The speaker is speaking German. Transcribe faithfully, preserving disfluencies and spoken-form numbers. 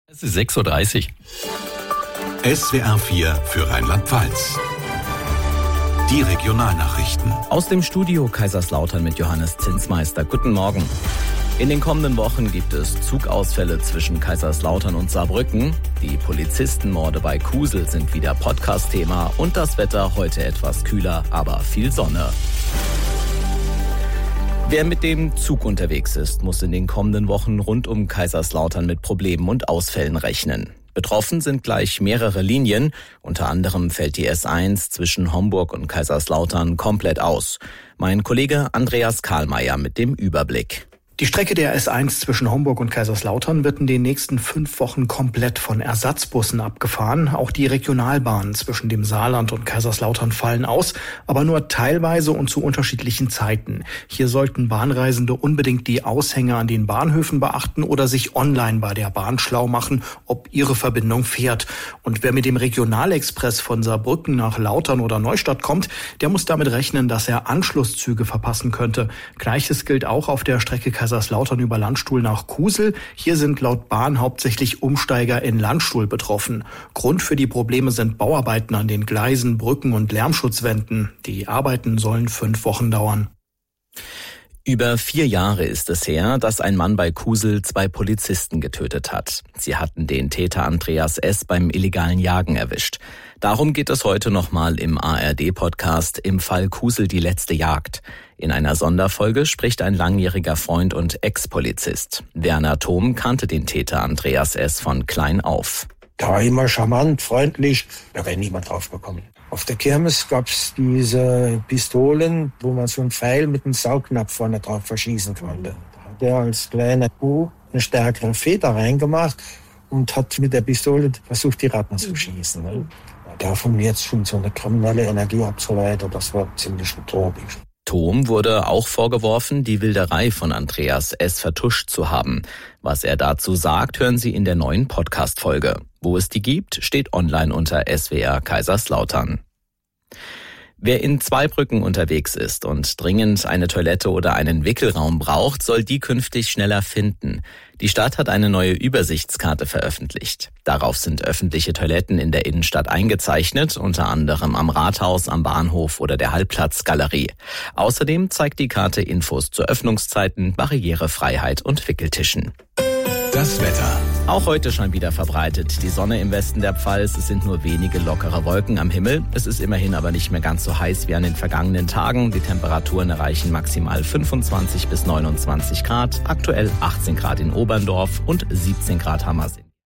Es ist sechs Uhr dreißig. S W R vier für Rheinland-Pfalz. Die Regionalnachrichten. Aus dem Studio Kaiserslautern mit Johannes Zinsmeister. Guten Morgen. In den kommenden Wochen gibt es Zugausfälle zwischen Kaiserslautern und Saarbrücken. Die Polizistenmorde bei Kusel sind wieder Podcast-Thema. Und das Wetter heute etwas kühler, aber viel Sonne. Wer mit dem Zug unterwegs ist, muss in den kommenden Wochen rund um Kaiserslautern mit Problemen und Ausfällen rechnen. Betroffen sind gleich mehrere Linien. Unter anderem fällt die S eins zwischen Homburg und Kaiserslautern komplett aus. Mein Kollege Andreas Karlmeier mit dem Überblick. Die Strecke der S eins zwischen Homburg und Kaiserslautern wird in den nächsten fünf Wochen komplett von Ersatzbussen abgefahren. Auch die Regionalbahnen zwischen dem Saarland und Kaiserslautern fallen aus, aber nur teilweise und zu unterschiedlichen Zeiten. Hier sollten Bahnreisende unbedingt die Aushänge an den Bahnhöfen beachten oder sich online bei der Bahn schlau machen, ob ihre Verbindung fährt. Und wer mit dem Regionalexpress von Saarbrücken nach Lautern oder Neustadt kommt, der muss damit rechnen, dass er Anschlusszüge verpassen könnte. Gleiches gilt auch auf der Strecke Kaiserslautern über Landstuhl nach Kusel. Hier sind laut Bahn hauptsächlich Umsteiger in Landstuhl betroffen. Grund für die Probleme sind Bauarbeiten an den Gleisen, Brücken und Lärmschutzwänden. Die Arbeiten sollen fünf Wochen dauern. Über vier Jahre ist es her, dass ein Mann bei Kusel zwei Polizisten getötet hat. Sie hatten den Täter Andreas S. beim illegalen Jagen erwischt. Darum geht es heute nochmal im A R D-Podcast Im Fall Kusel die letzte Jagd. In einer Sonderfolge spricht ein langjähriger Freund und Ex-Polizist. Werner Thom kannte den Täter Andreas S. von klein auf. Der war immer charmant, freundlich, da wäre niemand drauf gekommen. Auf der Kirmes gab's diese Pistolen, wo man so einen Pfeil mit einem Saugnapf vorne drauf verschießen konnte. Da hat er als kleiner Kuh eine stärkere Feder reingemacht und hat mit der Pistole versucht, die Ratten zu schießen. Ne? Davon jetzt schon so eine kriminelle Energie abzuleiten, das war ziemlich utopisch. Thom wurde auch vorgeworfen, die Wilderei von Andreas S. vertuscht zu haben. Was er dazu sagt, hören Sie in der neuen Podcast-Folge. Wo es die gibt, steht online unter S W R Kaiserslautern. Wer in Zweibrücken unterwegs ist und dringend eine Toilette oder einen Wickelraum braucht, soll die künftig schneller finden. Die Stadt hat eine neue Übersichtskarte veröffentlicht. Darauf sind öffentliche Toiletten in der Innenstadt eingezeichnet, unter anderem am Rathaus, am Bahnhof oder der Hallplatzgalerie. Außerdem zeigt die Karte Infos zu Öffnungszeiten, Barrierefreiheit und Wickeltischen. Das Wetter. Auch heute schon wieder verbreitet die Sonne im Westen der Pfalz. Es sind nur wenige lockere Wolken am Himmel. Es ist immerhin aber nicht mehr ganz so heiß wie an den vergangenen Tagen. Die Temperaturen erreichen maximal fünfundzwanzig bis neunundzwanzig Grad. Aktuell achtzehn Grad in Oberndorf und siebzehn Grad Hammersee.